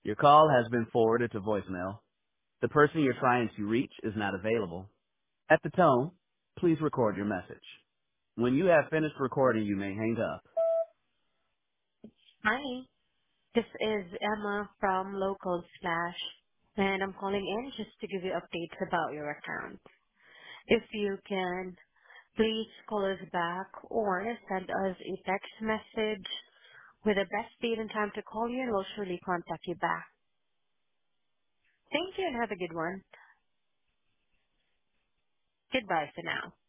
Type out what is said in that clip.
Your call has been forwarded to voicemail. The person you're trying to reach is not available. At the tone, please record your message. When you have finished recording, you may hang up. Hi, this is Emma from Local Slash, and I'm calling in just to give you updates about your account. If you can, please call us back or send us a text message with the best date and time to call you, and we'll surely contact you back. Thank you and have a good one. Goodbye for now.